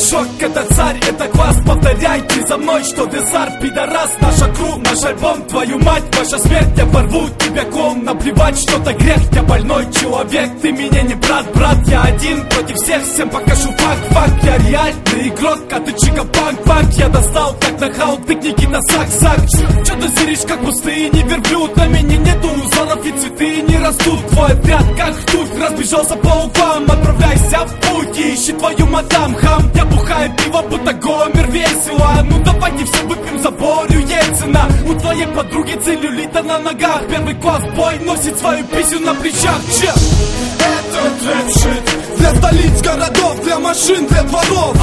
шок, это царь, это класс. Повторяй ты за мной, что дезар, пидорас. Наша кру, наш альбом, твою мать, ваша смерть. Я порву тебя клон, наплевать, что-то грех. Я больной человек, ты меня не брат, брат. Я один против всех, всем покажу факт. Я реальный игрок, а ты чика-панк. Я достал, как нахал, ты Никита Сак. Чё ты зыришь, как пустыни верблюд? На меня нету узоров и цветы не растут. Твой отряд, как вдруг разбежался по углам. Отправляйся в путь и ищи твою мадам, хам. Я бухаю пиво, будто Гомер весело. Ну давайте все выпьем за Борю Ельцина. У твоей подруги целлюлита на ногах. Первый класс бой носит свою писю на плечах. Че? Это трэп-шит для столиц, городов, для машин, для дворов.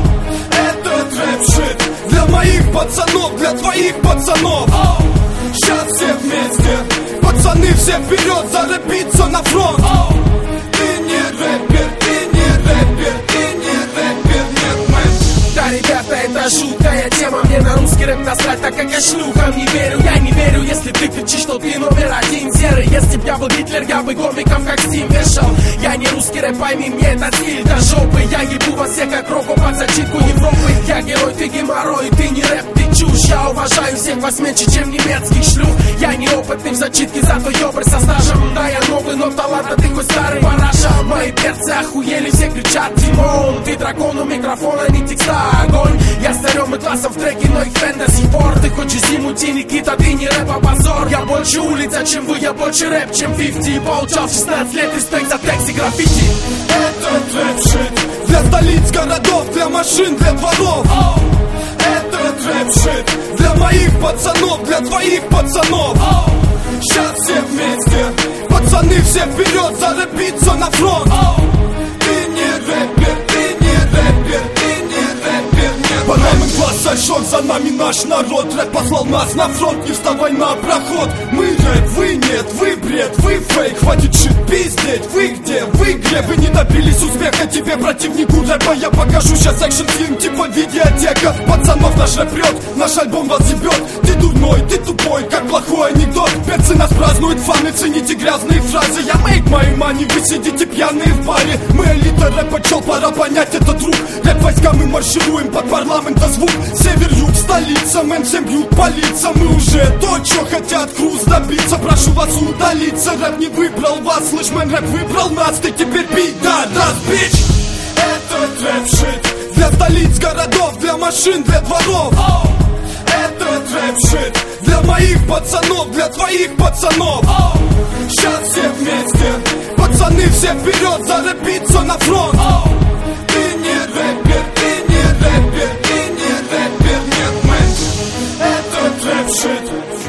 Это трэп-шит для моих пацанов, для твоих пацанов. Сейчас все вместе, пацаны все вперед, зарэпиться на фронт. Ты не рэпер, ты не рэпер, ты не рэпер, нет, мэн. Да, ребята, это жуткая тема. Мне на русский рэп насрать, так как я шлюхам не верю. Я не верю, если ты кричишь, что ты номер один серый. Если б я был Гитлер, я бы гомиков как Стим вешал. Я не русский рэп, пойми, мне этот стиль до жопы. Я ебу вас всех как року под зачитку Европы. Я герой, ты геморрой, ты не рэп, ты чушь. Я уважаю всех вас меньше, чем немецких шлюх. Я неопытный в зачитке, зато ёбры со стажем. Да, я новый, но талант, ты хоть старый параша. Мои перцы охуели, все кричат Тимон. Ты дракон у микрофона, не текста, огонь. Я с царем и классом в треке, но их фэн до сих пор. Ты хочешь зимути, Никита, ты не рэп, а позор. Я больше улица, чем вы, я больше рэп, чем 50. Получал 16 лет респект за текст и граффити. Это трэп-шит для столиц, городов, для машин, для дворов. Это трэп-шит для моих пацанов, для твоих пацанов. Сейчас все вместе, пацаны все вперед, зарэпиться на фронт. Ты не рэпер, ты не рэпер, ты не рэпер, нет. По нам глаз сошел, за нами наш народ. Рэп послал нас на фронт, не вставай на проход. Мы рэп, вы нет, вы бред, вы фейк. Хватит шит пиздеть, вы где, в игре. Вы не добились успеха, тебе противнику рэпа. Я покажу сейчас экшн-фильм, типа видеотека. Пацанов наш рэп прет, наш альбом вас ебет. Ты дурной, ты тупой, как плохой анекдот. Перцы нас празднуют, фаны, цените грязные фразы. Я make my money, вы сидите пьяные в баре. Мы элита рэпа, чел, пора понять этот рук. Рэп войска, мы маршируем под парламента звук. Север-юг, столица, мэн, всем бьют по лицам. Мы уже то, что хотят хруст добиться. Прошу вас удалиться, рэп не выбрал вас. Слышь, мэн, рэп выбрал нас, ты теперь пидорас, бич. Это трэп-шит для столиц, городов, для машин, для дворов. Это трэп-шит для моих пацанов, для твоих пацанов. Сейчас все вместе, пацаны все вперед, зарэпиться на фронт. Ты не рэпер, ты не рэпер, ты не рэпер, нет, мэн. Это трэп-шит.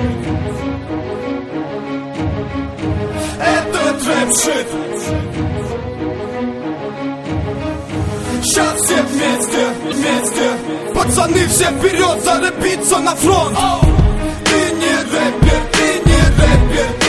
Это трэп-шит. Сейчас все вместе, вместе, пацаны все вперед, зарэпиться на фронт. Ты не рэпер, ты не рэпер.